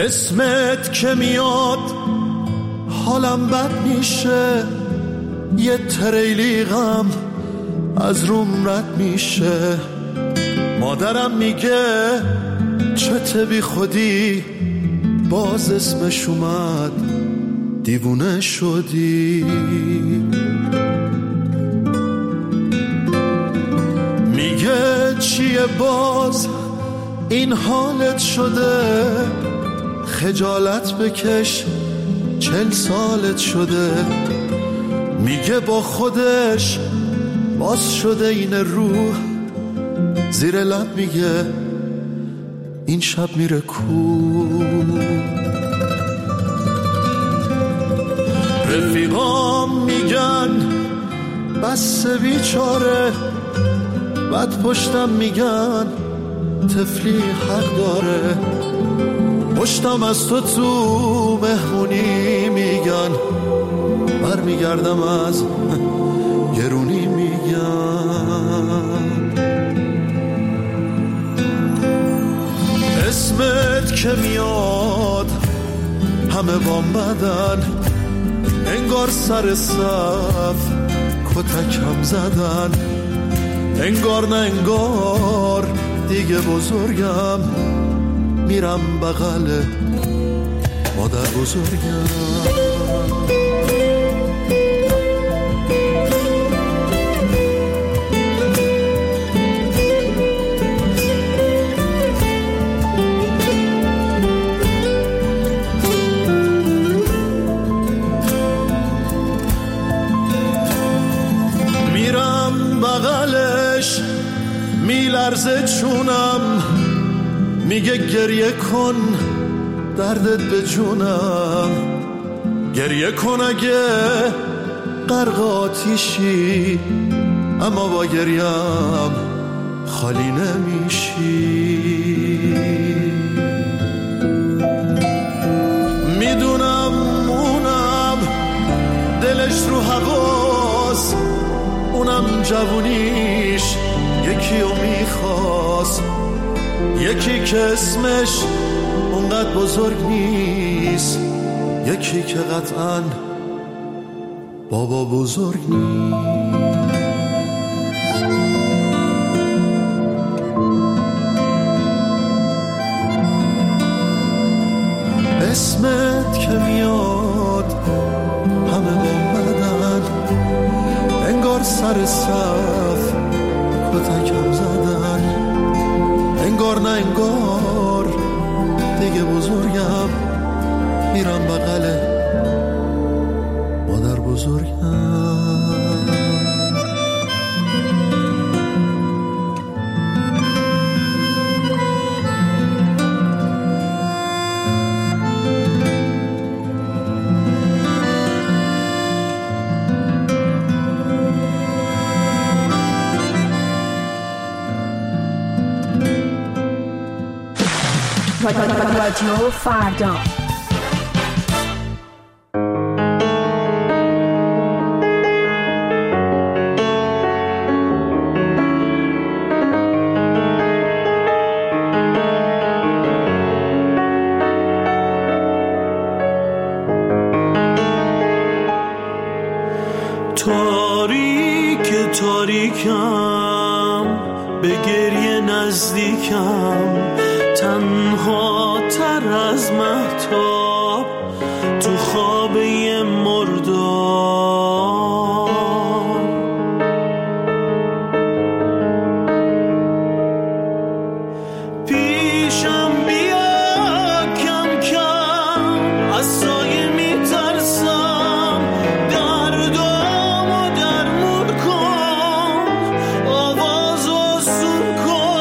اسمت که میاد حالم بد میشه، یه تریلی غم از روم رد میشه. مادرم میگه چته بی خودی، باز اسمش اومد دیوونه شدی. میگه چیه باز این حالت شده، خجالت بکش 40 سالت شده. میگه با خودش باز شده این روح، زیر لب میگه این شب میره کو. رفیقام میگن بس بیچاره، بعد پشتم میگن طفلی حق داره. پشتم از تو مهمونی میگن، برمیگردم از گرونی میگن. اسمت که میاد همه بام بدن، انگار سر صف کتکم زدن. انگار نه انگار دیگه بزرگم، میرم بغل مادر بزرگم. بغلش میلرزه چونم، میگه گریه کن دردت به جونم. گریه کن اگه غرق آتیشی، اما با گریم خالی نمیشی. میدونم اونم دلش رو هواست، اونم جوونیش یکی رو میخواست، یکی که اسمش اونقدر بزرگ نیست، یکی که قطعاً بابا بزرگ نیست. اسمت که میاد همه بامدن، انگار سر صف کتکم زدن. انگار نه انگار دیگه بزرگم، میرم بغل مادر بزرگم. رادیو فردا. تاریک تاریکم، به گریه نزدیکم، تنها تر از مهتاب تو خوابه مردار. پیشم بیا کم کم، از سایه میترسم، دردامو درمون کن، آواز آسون کن.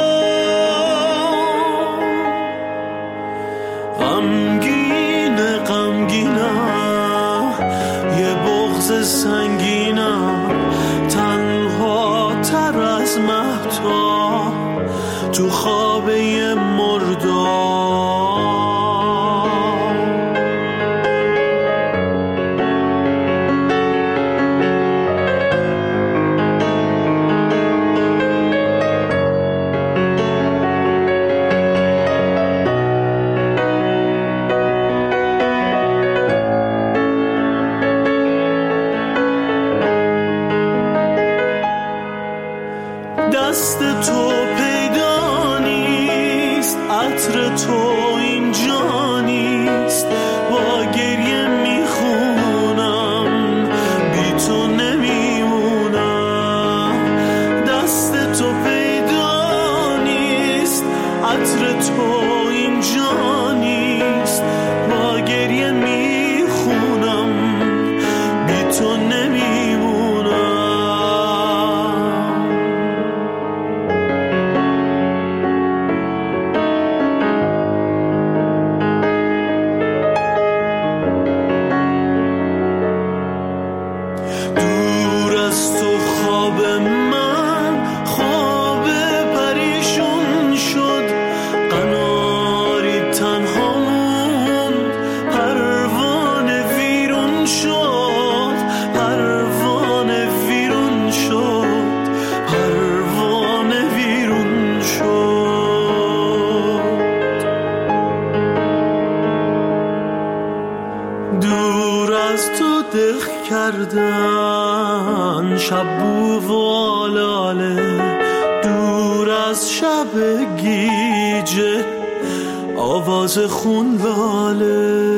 غمگینم، یه بغض سنگینم، تنها تر از مهتاب تو خوابه مردار. از تو دق کردن، شب بو و آلاله دور از شب گیجه، آواز خون لاله.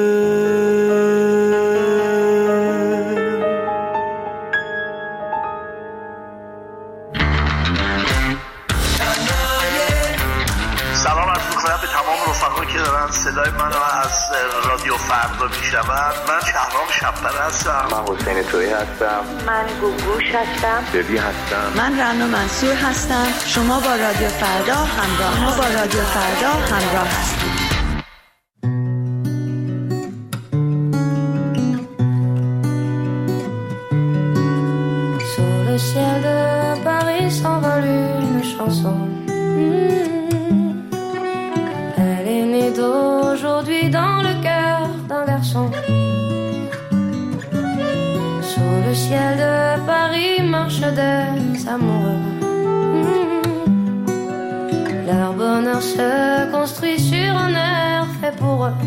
به تمام رفقایی که دارن صدای منو از رادیو فردا میشنون. من شهرام شب‌پره هستم. من حسین تویی هستم. من گوگوش هستم. ببی هستم. من رنا منصور هستم. شما با رادیو فردا همراه هستید. Sur le ciel de Paris s'envole une chanson. D'aujourd'hui dans le cœur d'un garçon. Sur le ciel de Paris marchent des amoureux. Leur bonheur se construit sur un air fait pour eux.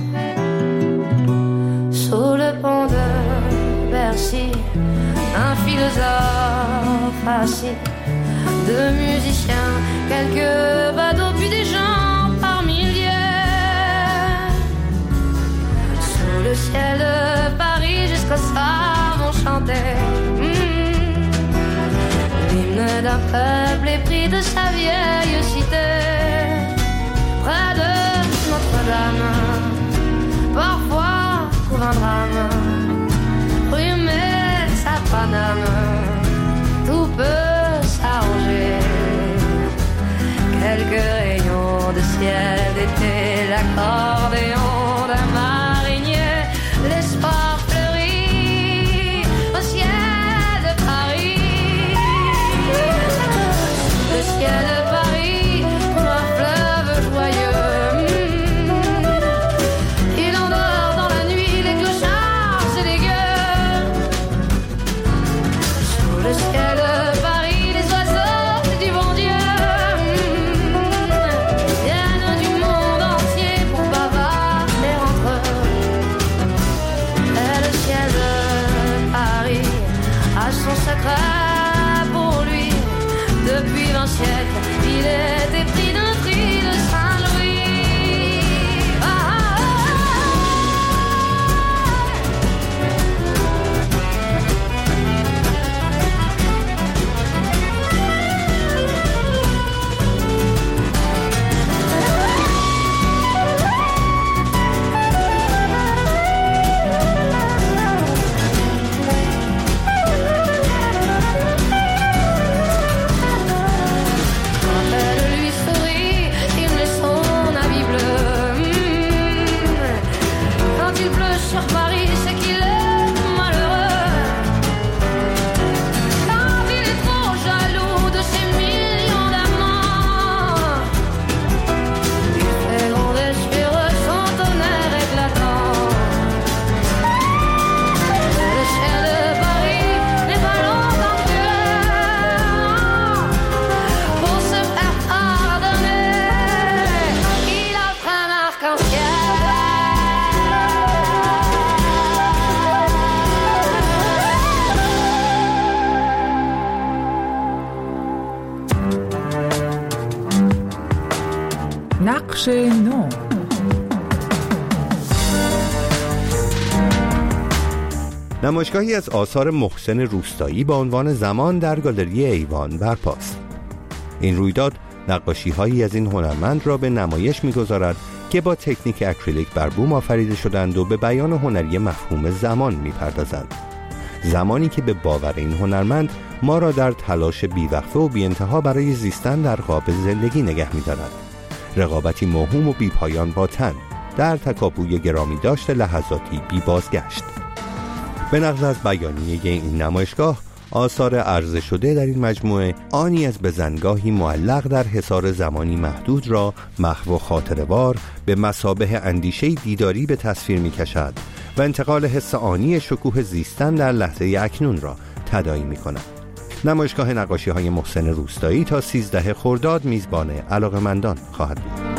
Sous le pont de Bercy, un philosophe assis, deux musiciens, quelques badauds puis des gens par milliers. Sous le ciel de Paris jusqu'au soir vont chanter l'hymne d'un peuple épris de sa vieille cité. Près de Notre-Dame, parfois couvre un drame, rumée sa Paname, tout peut s'arranger. Quelques rayons de ciel d'été, l'accordéon d'un marinier, l'espoir fleurit au ciel de Paris. Le ciel de Paris comme un fleuve joyeux, il endort dans la nuit les clochards et les gueux. Sous le ciel de Paris les oiseaux du bon Dieu son secret pour lui. Depuis 20 siècles, il est épris d'un prix de Saint-Louis. Sur Paris, c'est qu'il est malheureux. Quand il est trop jaloux de ses millions d'amants, il fait gronder sur eux son tonnerre éclatant. Le ciel de Paris n'est pas longtemps cruel. Pour se faire pardonner, il offre un arc-en-ciel. نقش نو. نمایشگاهی از آثار محسن روستایی با عنوان زمان در گالری ایوان برپاست. این رویداد نقاشی‌هایی از این هنرمند را به نمایش می‌گذارد که با تکنیک اکریلیک بر بوم آفریده شدند و به بیان هنری مفهوم زمان می‌پردازند. زمانی که به باور این هنرمند ما را در تلاش بی‌وقفه و بی‌انتها برای زیستن در قاب زندگی نگه می‌دارد. رقابتی موهوم و بی‌پایان با تن در تکاپوی گرامی داشت لحظاتی بی بازگشت. به نقل از بیانیه این نمایشگاه، آثار عرضه شده در این مجموعه آنی از بزنگاهی معلق در حصار زمانی محدود را محو و خاطره‌وار به مثابه اندیشه دیداری به تصویر می‌کشد و انتقال حس آنی شکوه زیستن در لحظه اکنون را تداعی می‌کند. نمایشگاه نقاشی‌های محسن روستایی تا 13 خرداد میزبان علاقه‌مندان خواهد بود.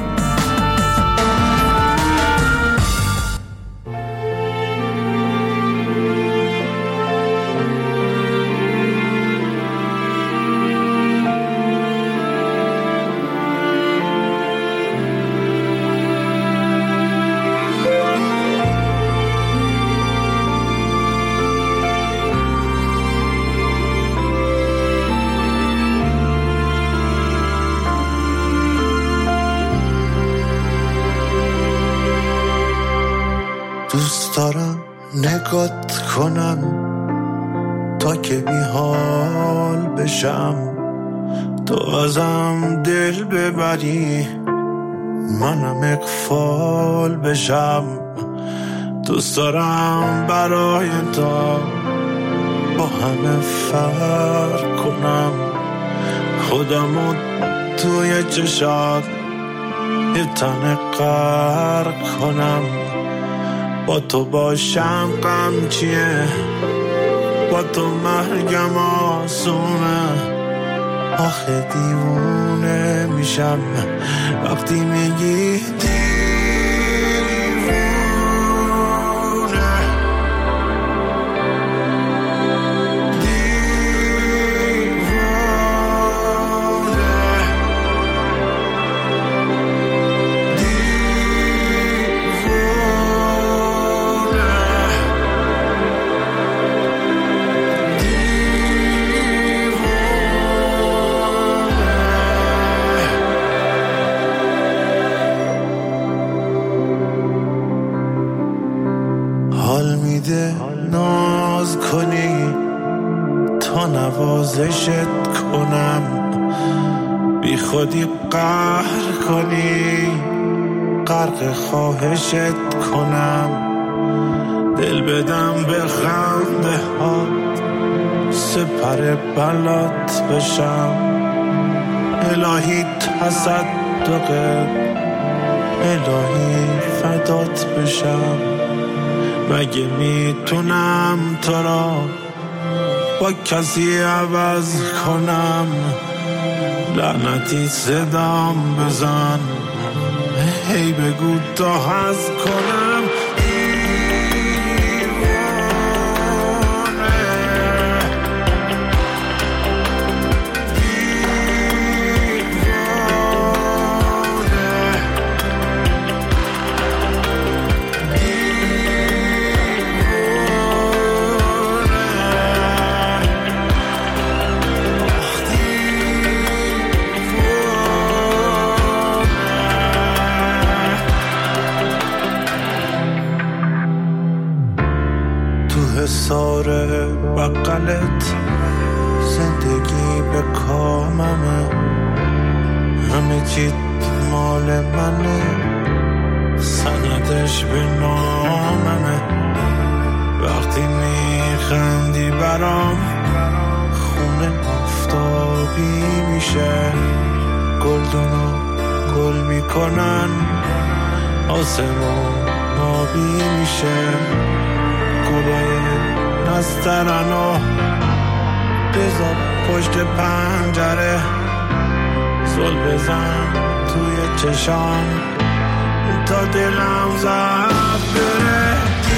نگات کنم تا که بی حال بشم، تو ازم دل ببری منم اغفال بشم. دوست دارم برای تو با همه فرق کنم، خودمو توی چشات یه تن غرق کنم. با تو باشم غم چیه، با تو مرگم آسونه. آخه دیوونه میشم وقتی میگی ناز کنی تا نوازشت کنم، بی خودی قهر کنی غرق خواهشت کنم. دل بدم به خنده هات سپر بلات بشم، الهی تصدقت الهی فدات بشم. مگه میتونم تو را با کسی عوض کنم؟ لعنتی صدام بزن هی بگو تا حظ کنم. ساره بقلت زندگی به کاممه، همه چیت مال منه، سندش به ناممه. وقتی میخندی برام خونه آفتابی میشه، گلدونو گل میکنن آسمون آبی میشه. گلای نسترنو بذار پشت پنجره، زل بزن توی چشام تا دلم زد بره.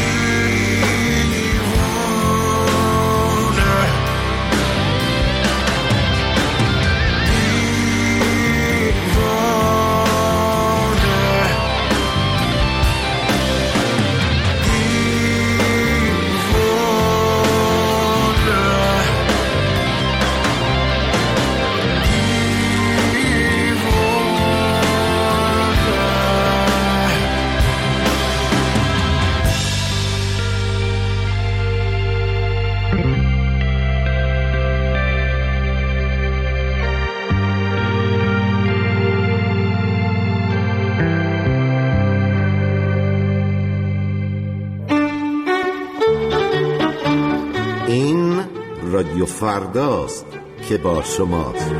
رادیو فرداست که با شماست.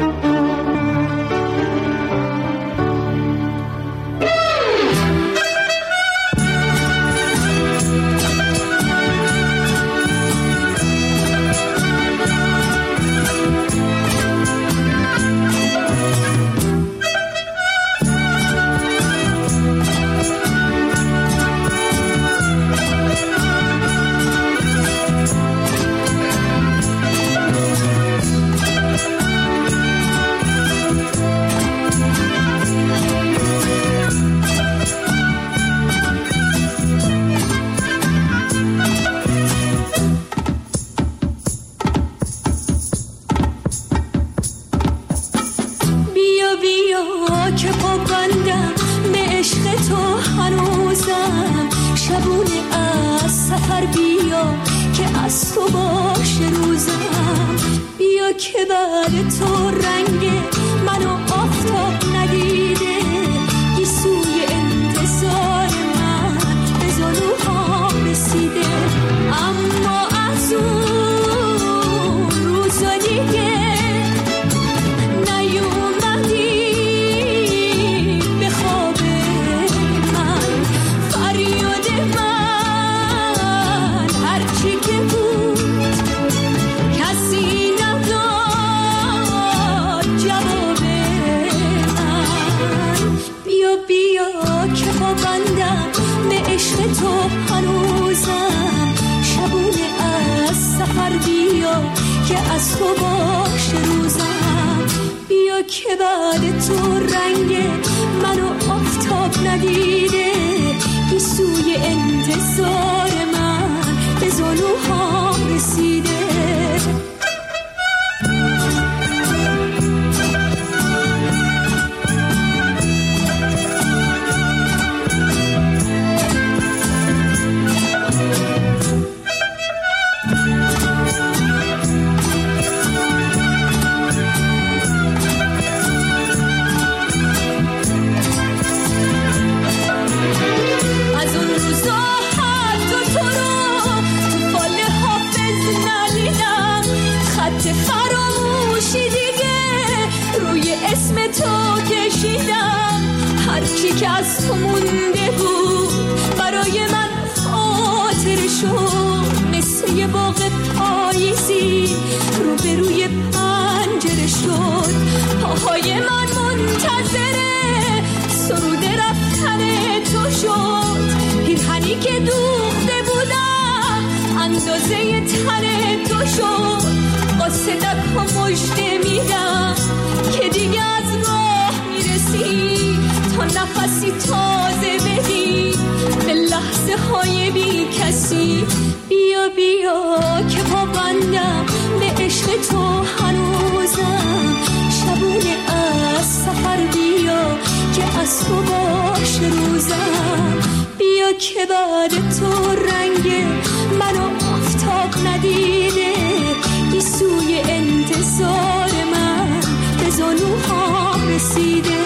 بیا که از تو باشه روزم، بیا که بعد تو رنگ منو آفتاب ندیده، گیسوی انتظار من به زانوهام رسیده. اما از اون روزا دیگه نیومدی به خواب من، فریاد من هرچی که بود کسی نداد جواب من. بیا بیا که پابندم به عشق تو هنوزم، شبونه از سفر بیا که از تو باشه روزم، بیا که بعد تو رنگ منو آفتاب ندیده، گیسوی انتظار من به زانوهام رسیده. هرچی که از تو مونده بود برای من خاطر شد، مثل یه باغ پاییزی روبروی پنجره شد. پاهای من منتظره سرود رفتن تو شد، پیرهنی که دوخته بودم اندازه تن تو شد. قاصدک ها مژده میدم که دیگه از راه میرسی، تا نفسی تازه بدی به لحظه های بی کسی. بیا بیا که پابندم به عشق تو هنوزم، شبونه از سفر بیا که از تو باشه روزم، بیا که بعد تو رنگ منو آفتاب ندیده، گیسوی انتظار من به زانوهام رسیده.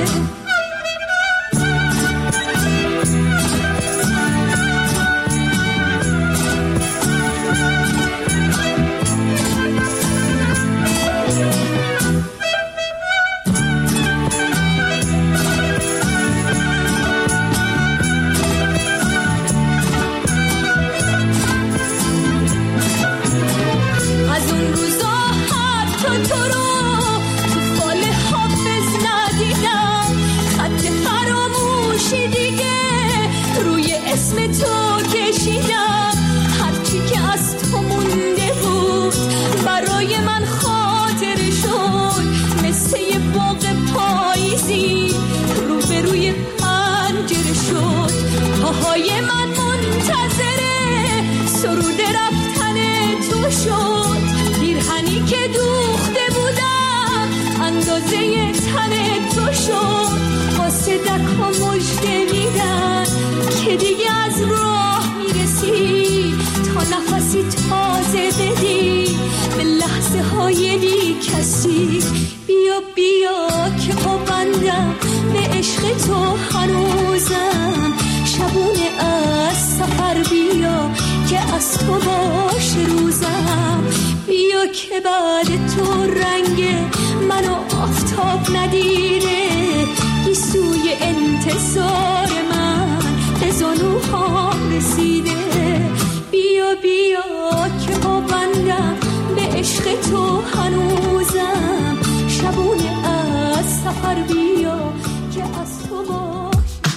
بیا بیا که پابندم به عشق تو هنوزم، شبونه از سفر بیا که از تو باشه روزم، بیا که بعد تو رنگ منو آفتاب ندیده، گیسوی انتظار من به زانوهام رسیده. بیا بیا که پابندم به عشق تو هنوزم، شبونه از سفر بیا که از تو باشه.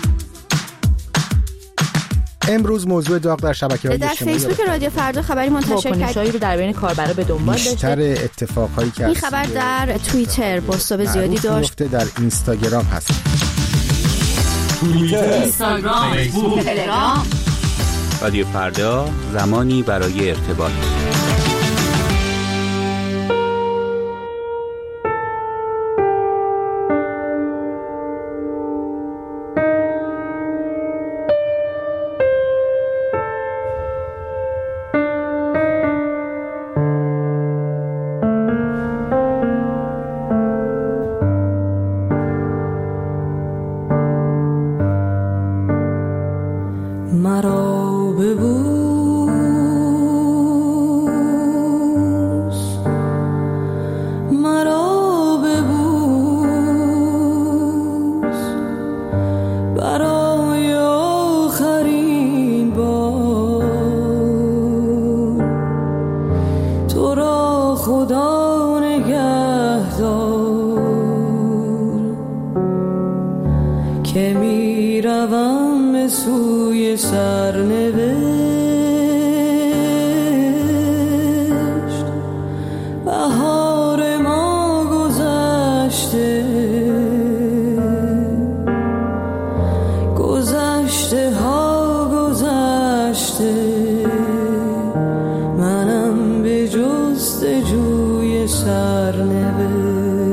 امروز موضوع داغ در شبکه‌های اجتماعی در فیسبوک رادیو فردا خبری منتشر کرد. واکنش‌هایی رو در بین کاربرا به دنبال داشته. بیشتر اتفاقایی که این خبر در توییتر بازتاب زیادی داشت. در اینستاگرام هست. توییتر، اینستاگرام، فیسبوک، تلگرام. رادیو فردا، زمانی برای ارتباط. خدا نگهدار که می روم به سوی سرنوشت. بهار ما گذشته، گذشته ها گذشته، منم به جستجوی سرنوشت.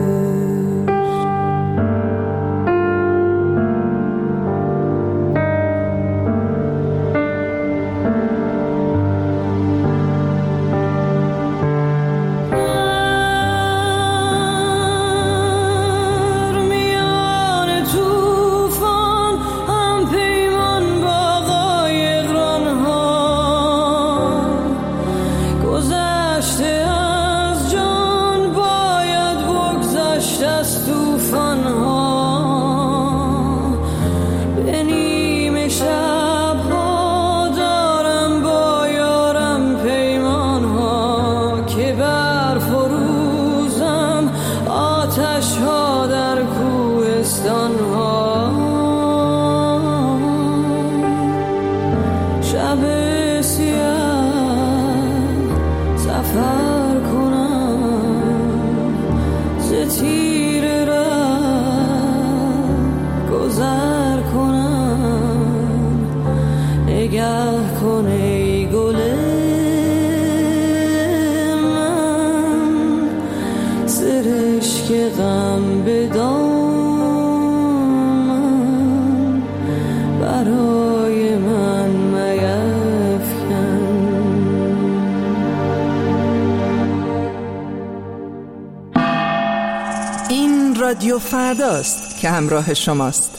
رادیو فرداست که همراه شماست.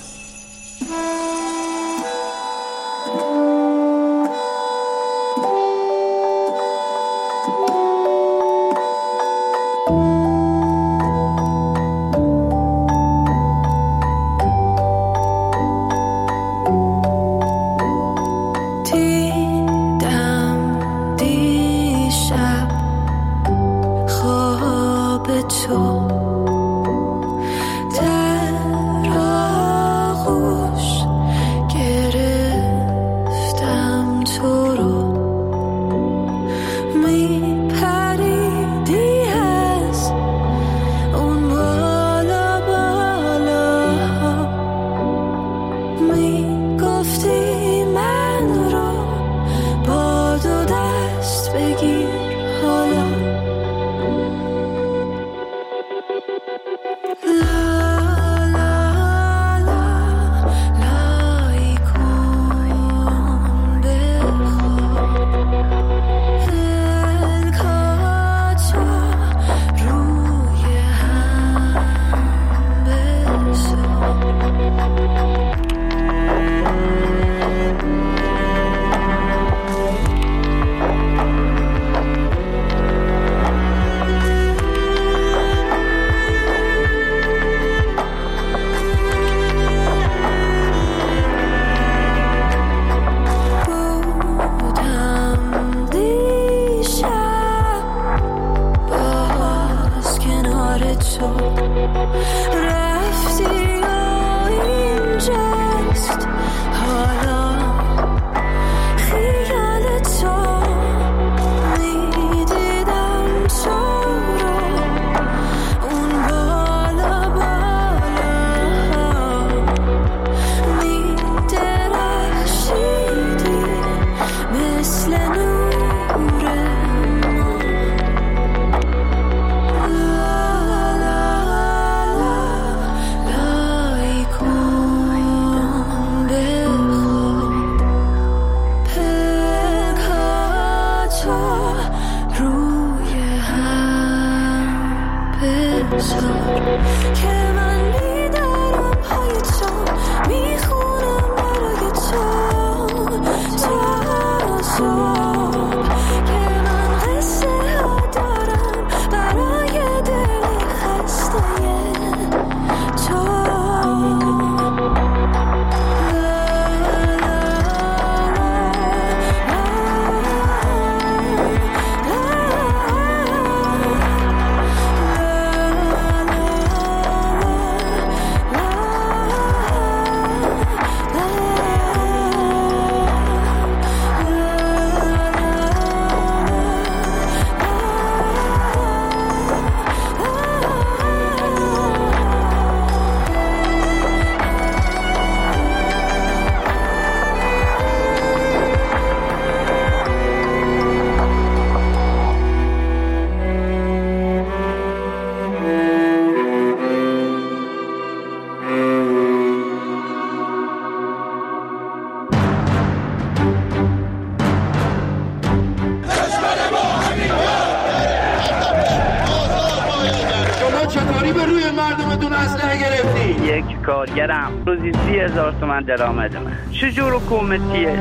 به روی مردمتون اسلحه گرفتی؟ یک کارگرم روزی 30,000 تومان درآمدمه. چجور حکومتیه؟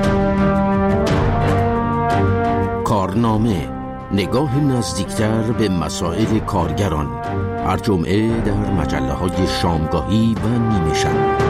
کارنامه، نگاه نزدیکتر به مسائل کارگران، هر جمعه در مجله‌های شامگاهی و نیمه شب.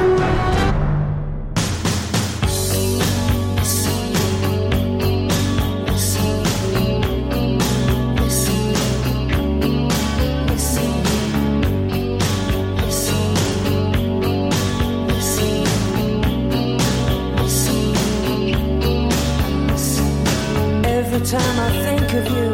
Every time I think of you,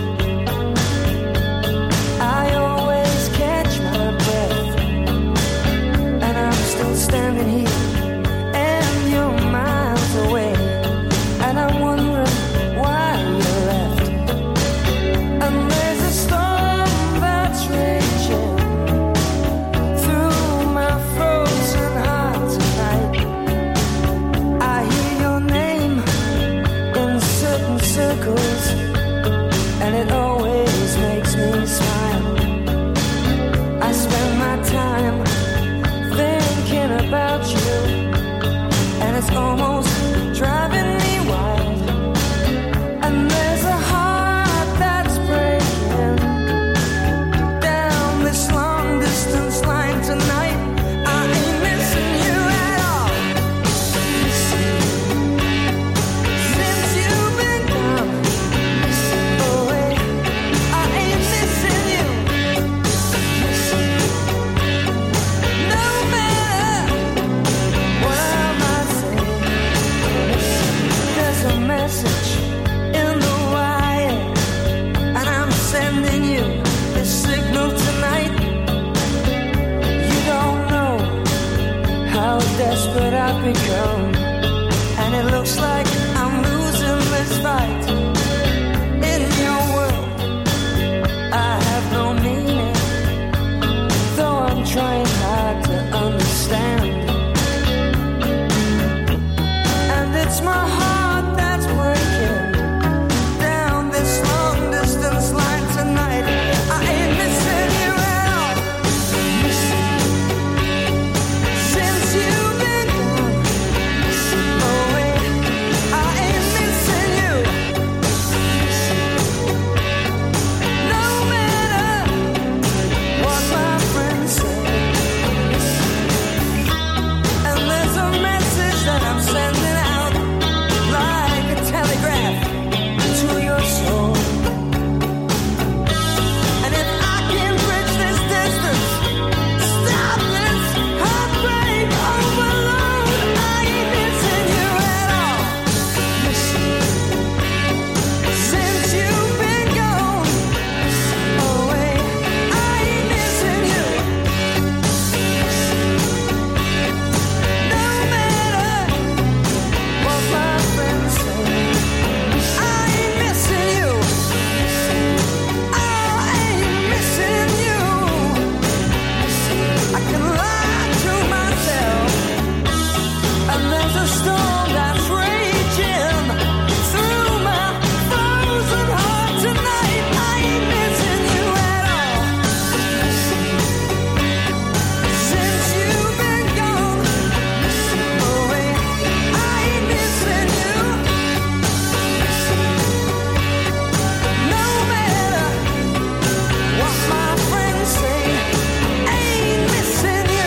I always catch my breath, and I'm still standing here, and you're miles away, and I'm wondering why you left. And there's a storm that's raging through my frozen heart tonight. I hear your name in certain circles, and it always makes me smile. I spend my time thinking about you, and it's almost driving me wild. And there's a heart that's breaking down this long distance line tonight. I ain't missing you at all. Since you've been gone away, I ain't missing you. No matter what I might say, there's a message in the wire, and I'm sending you this signal tonight. You don't know how desperate I've become, and it looks like I'm losing this fight. In your world, I have no meaning, though I'm trying hard to understand. And it's my heart that's breaking down this long distance line tonight. I ain't missing you at all. Since you've been gone away, I ain't missing you. No matter what my friends say. And there's a message that I'm sending out like a telegraph to your soul. And if I can bridge this distance, stop this heartbreak overload, I ain't missing you at all. Since you've been gone away, I ain't missing you. No matter what my friends say, I ain't missing you. I ain't missing you. I can lie to myself, and there's a storm that's raging through my frozen heart tonight. I ain't missing you at all. Since you've been gone away, I ain't missing you. No matter what my friends say, I ain't missing you.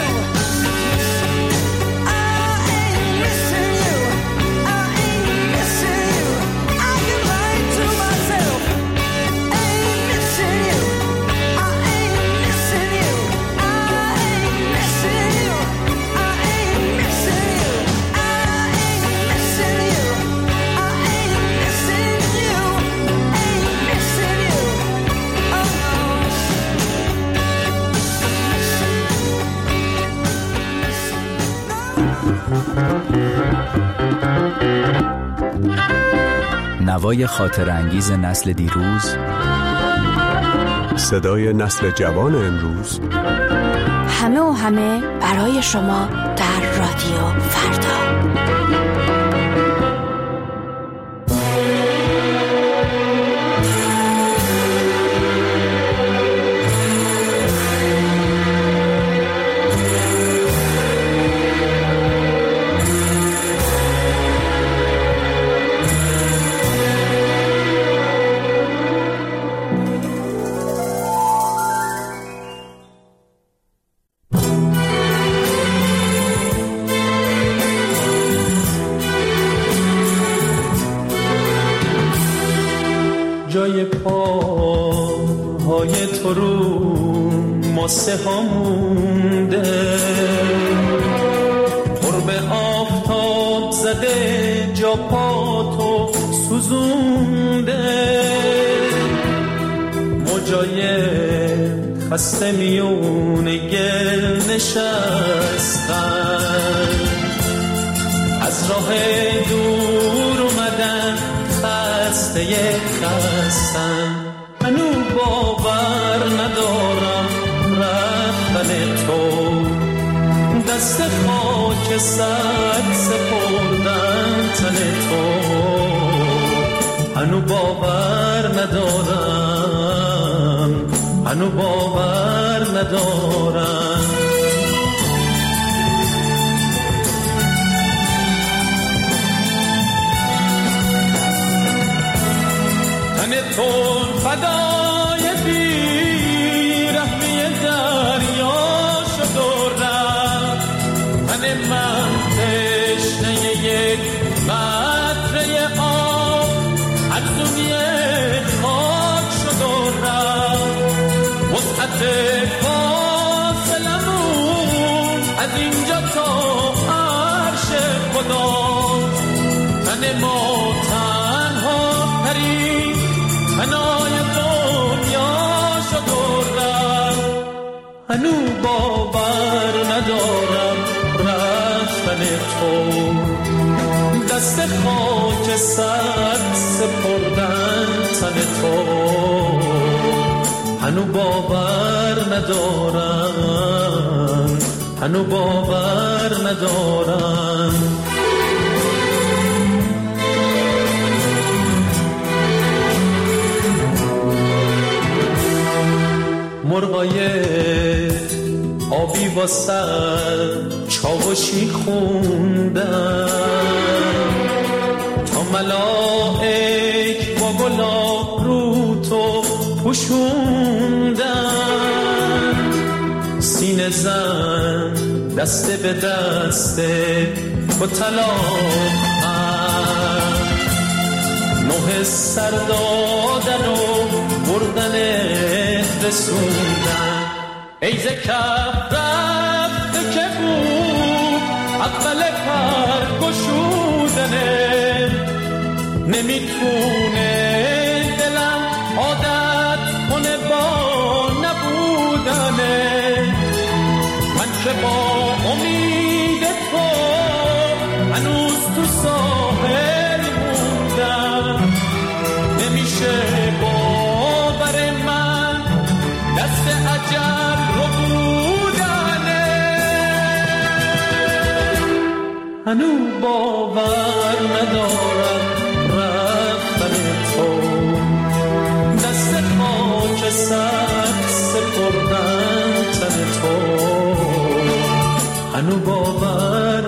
I ain't missing you. I ain't missing you. I can lie to myself. I ain't missing you. I ain't missing you. I ain't missing you. I ain't missing you. I ain't missing you. I ain't missing you. Ain't missing you. Oh no. نوای خاطر انگیز نسل دیروز، صدای نسل جوان امروز، همه و همه برای شما در رادیو فردا. جای پاهای تو رو ماسه ها مونده، قرب آفتاب زده جا پاتو سوزونده، موجای خسته میونه گل نشستن، از راه دور اومدن خسته خستن. منو باور ندارم رفتن تو، دست خاک سر سپردن تن تو، منو باور ندارم، منو باور ندارم. تن تو فدای بیرحمی دریا شد و رفت، تن من تشنه یک قطره آب از دنیا خاک شد و رفت. وسعت فاصلمون از اینجا تا عرش خدا، تن ما تنها ترین فنای دنیا شد و رفت. هنو باور ندارم رفتن تو، دست خاک سر سپردن تن تو، هنو باور ندارم، هنو باور ندارم. مرغای آبی با سر چاوشی خوندن، تا ملائک با گلاب رو تو پوشوندن. سینه زن دسته به دسته با طلاق نوح سر دادن و بردن رسوندن. ای ز کف رفته که بود اول پر گشودنه، نمیتونه دلم عادت کنه با نبودنه. من که با امید تو هنوز تو ساحل موندم، نمیشه باور من دست اجل رو بودنه. هنو باور ندارم رفتن تو، دست خاک سر سپردن تن تو، هنو باور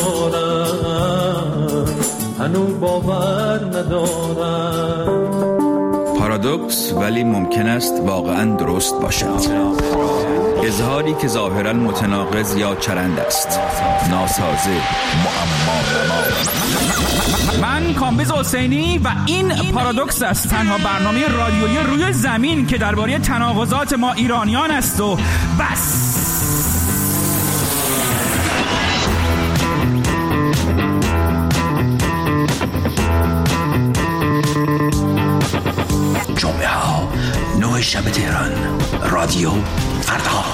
ندارم، هنو باور ندارم. پارادوکس ولی ممکن است واقعا درست باشد. اظهاری که ظاهرا متناقض یا چرند است، ناسازه، معما. من کامبیز حسینی و این پارادوکس است، تنها برنامه رادیویی روی زمین که درباره تناقضات ما ایرانیان است و بس. جمعه ها 9 شب تهران، رادیو فردا.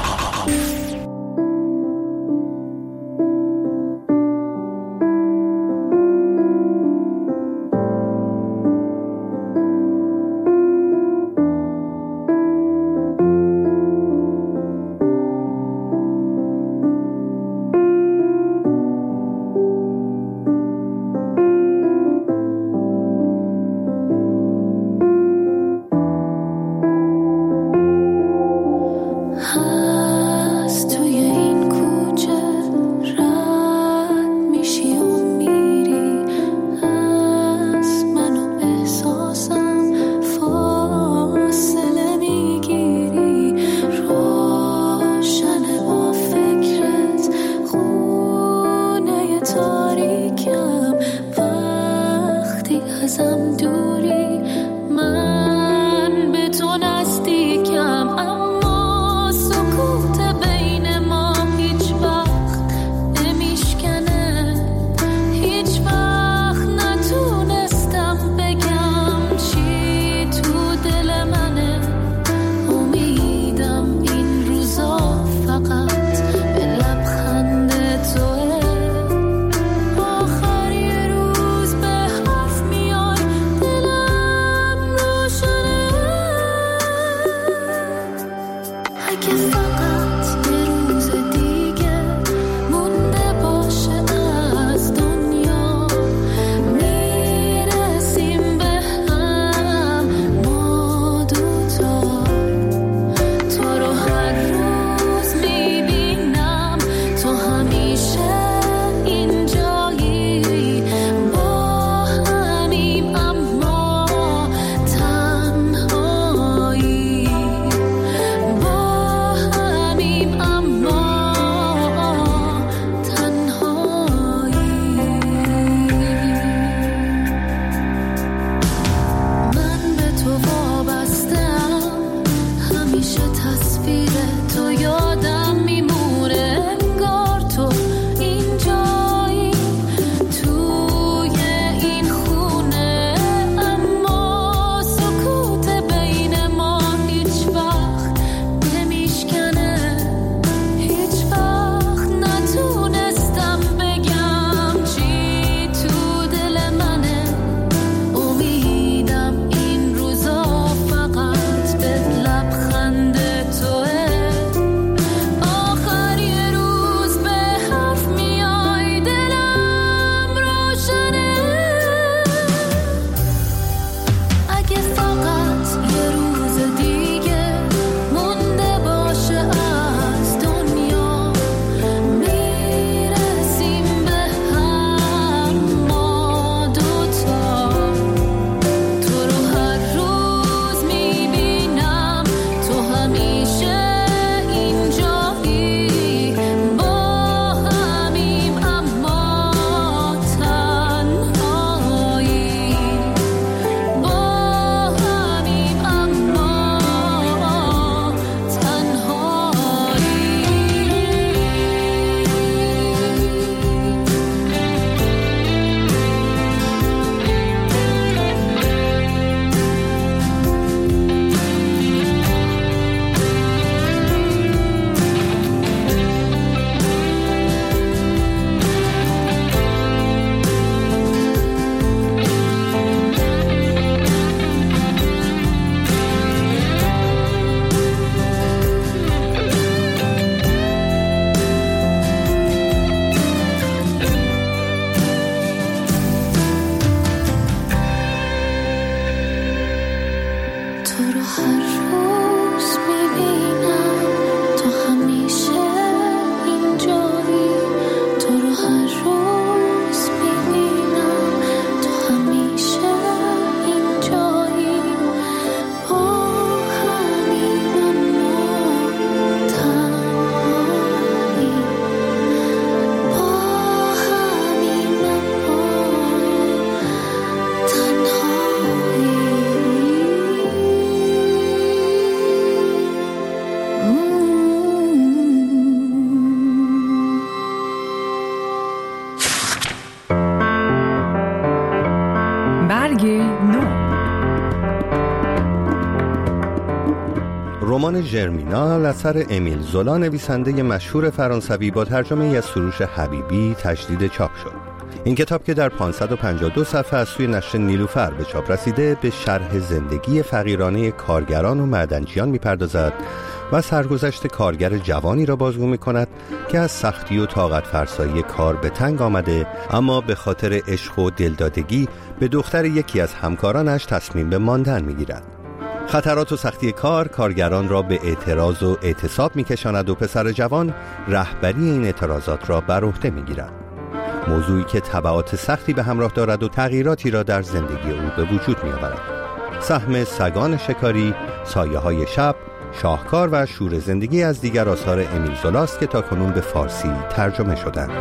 رمان ژرمینال اثر امیل زولا نویسنده مشهور فرانسوی با ترجمه از سروش حبیبی تجدید چاپ شد. این کتاب که در 552 صفحه از سوی نشر نیلوفر به چاپ رسیده به شرح زندگی فقیرانه کارگران و معدنچیان می‌پردازد و سرگذشت کارگر جوانی را بازگو می‌کند که از سختی و طاقت فرسایی کار به تنگ آمده، اما به خاطر عشق و دلدادگی به دختر یکی از همکارانش تصمیم به ماندن می‌گیرد. خطرات و سختی کار کارگران را به اعتراض و اعتصاب می‌کشاند و پسر جوان رهبری این اعتراضات را بر عهده می‌گیرد. موضوعی که تبعات سختی به همراه دارد و تغییراتی را در زندگی او به وجود می‌آورد. سهم سگان شکاری، سایه‌های شب، شاهکار و شور زندگی از دیگر آثار امیل زولاست که تاکنون به فارسی ترجمه شدند.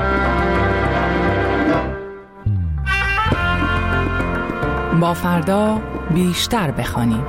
با فردا بیشتر بخوانیم.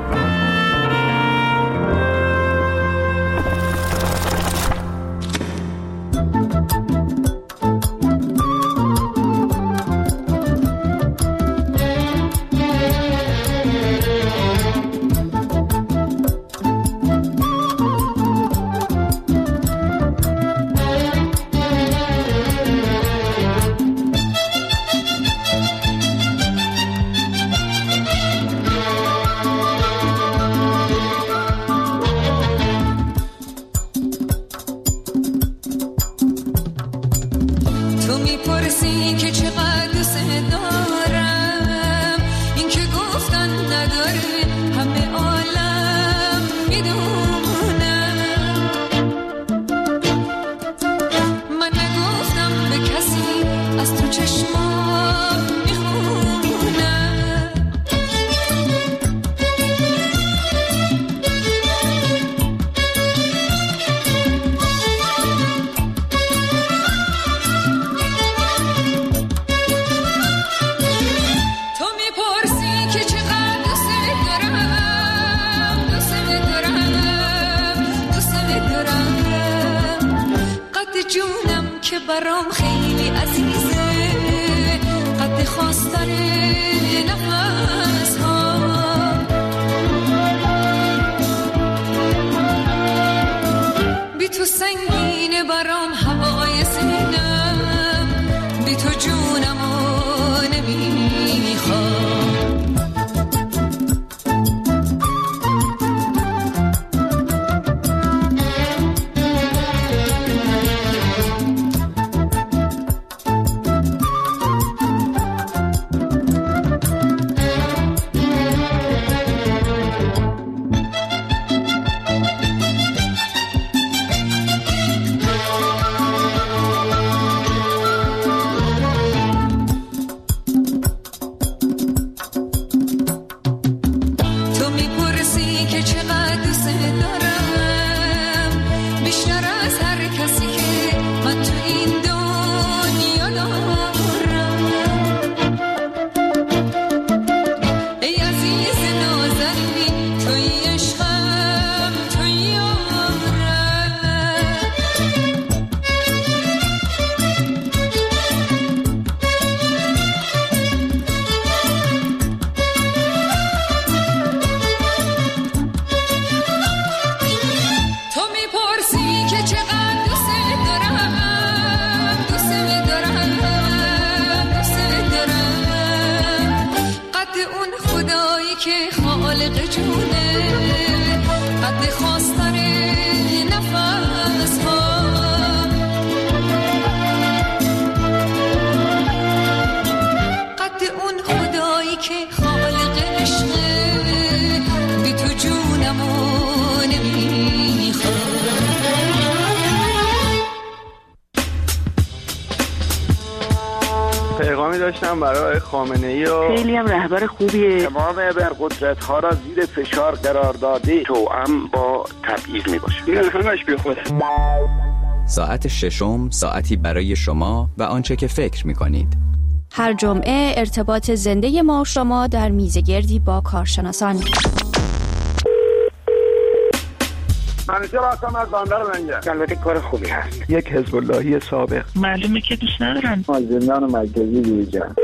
برام خیلی عزیزه قد خواستن نفس ها بی تو سنگینه برام هوای سینم بی تو جونمو نمیخوام چقدر داشتم برای خامنه‌ای و خیلی هم رهبر خوبیه. تمام ابرقدرت‌ها را زیر فشار قرار داده، توأم با تبعیض میباشه. این همش بیخوده. ساعت ششم، ساعتی برای شما و آنچه که فکر می‌کنید. هر جمعه ارتباط زنده ما و شما در میزگردی با کارشناسان. منیجر هستم از بندر لنگر. البته کار خوبی هست. یک حزب اللهی سابق. معلومه که دوست ندارن. زندان مرکزی بیرجان.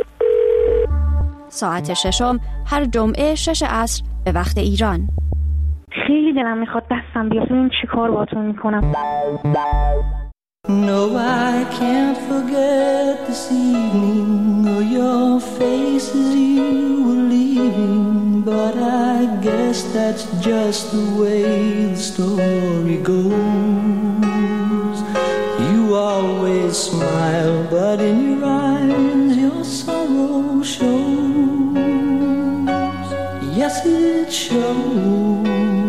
ساعت ششم هر جمعه 6 عصر به وقت ایران. خیلی دلم میخواد دستم بیاد ببینم چی کار باهاتون میکنم. No, I can't forget this evening or your faces you were leaving, but I guess that's just the way the story goes. You always smile, but in your eyes your sorrow shows. Yes, it shows.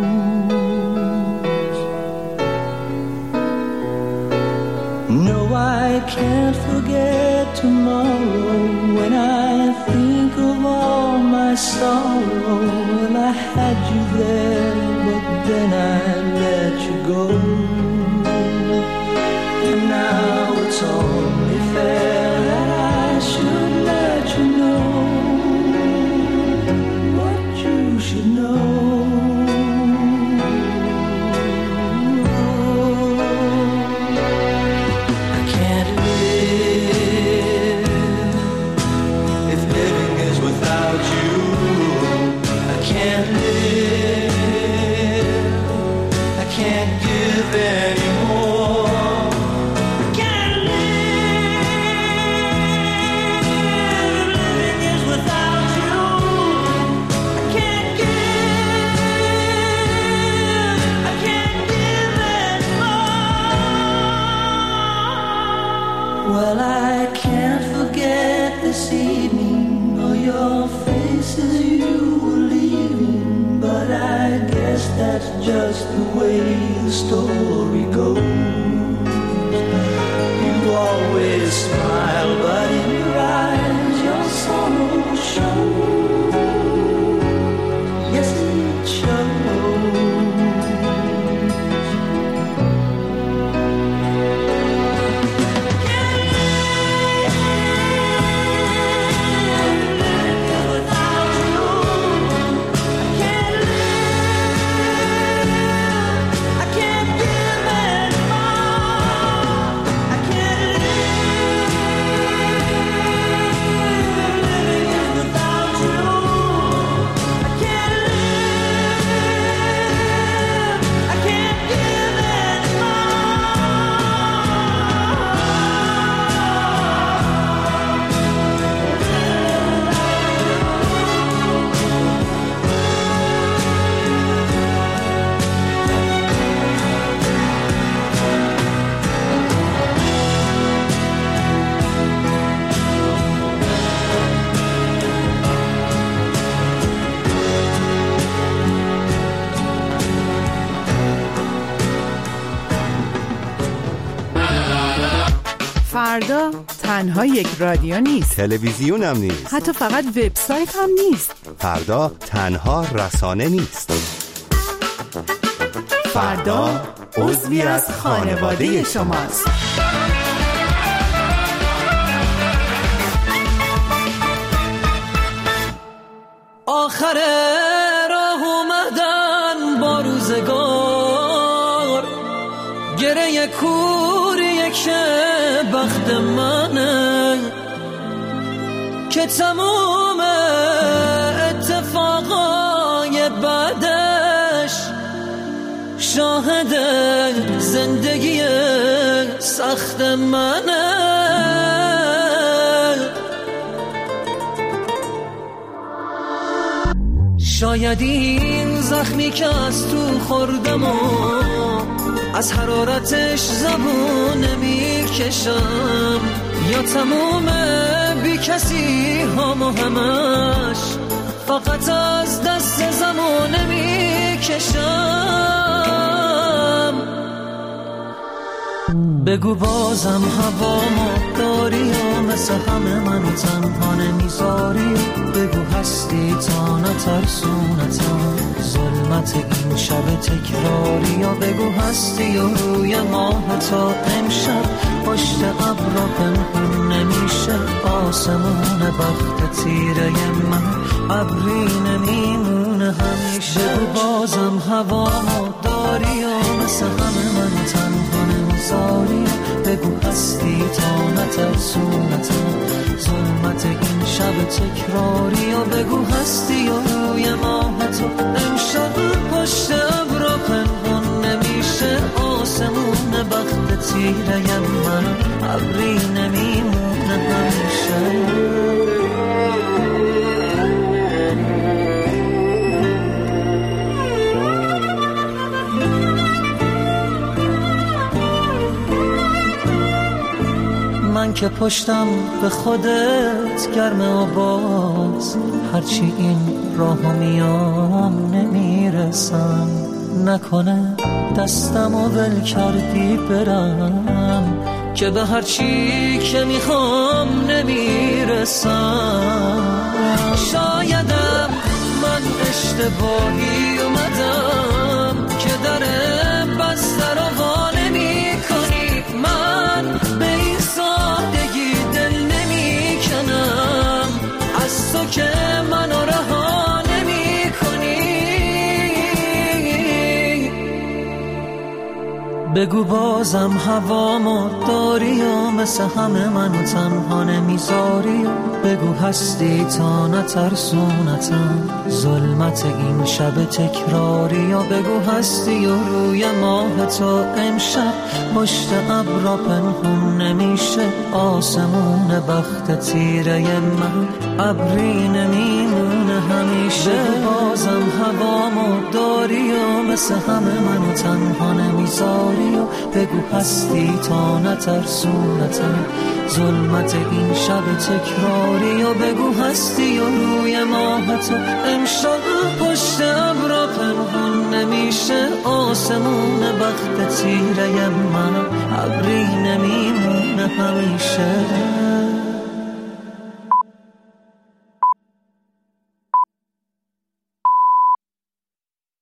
No, I can't forget tomorrow when I think of all my sorrow. Well, I had you there, but then I let you go. And now it's only fair that I should let you know what you should know. Well, I can't forget this evening or your faces you were leaving, but I guess that's just the way the story goes. You always smile, but in your eyes your sorrow shows. Yes, it shows. فردا تنها یک رادیو نیست، تلویزیون هم نیست، حتی فقط وبسایت هم نیست. فردا تنها رسانه نیست. فردا عضوی از خانواده شماست. آخر راه اومدن با روزگار، گره کوریه که بخت منه که تموم اتفاقای بعدش شاهد زندگی سخت منه. شاید این زخمی که از تو خوردم و از حرارتش زبون نمیکشم، یا تموم بی کسی هم و همش فقط از دست زمان نمیکشم. بگو بازم هوامو داری و مثل همه منو تنها نمیذاری. بگو هستی تا نترسونتم ظلمت این شب تکراری. یا بگو هستی و روی ماه تا امشب پشت ابرا پنهون نمیشه. آسمون بخت تیره من ابری نمیمونه همیشه. بگو بازم هوامو داری و مثل همه من تنها نمیذاری. بگو هستی تا نترسونتم ظلمت این شب تکراری. و بگو هستی و روی ماه تو امشب پشت ابرا پنهون نمیشه. آسمون بخت تیره من ابری نمیمونه همیشه. من که پشتم به خودت گرمه و باز هرچی این راه میام نمیرسم. نکنه دستم و ول کردی برم که به هرچی که میخوام نمیرسم. شایدم من اشتباهی اومدم که در بسته رو وا نمی کنی. من به این سادگی دل نمی کنم از تو که منو رها نمی کنی. بگو بازم هوامو داری و مثل همه منو تنها نمیذاری. بگو هستی تا نترسونتم ظلمت این شب تکراری. یا بگو هستی و روی ماه تو امشب پشت ابرا پنهون نمیشه. آسمون بخت تیره من ابری نمیمونه همیشه. بگو بازم هوامو داری و مثل همه منو تنها نمیذاری. بگو هستی تا نترسونتم ظلمت این شب تکراری. و بگو هستی و روی ماه تو امشب پشت ابرا پنهون نمیشه. آسمون بخت تیره من ابری نمیمونه همیشه.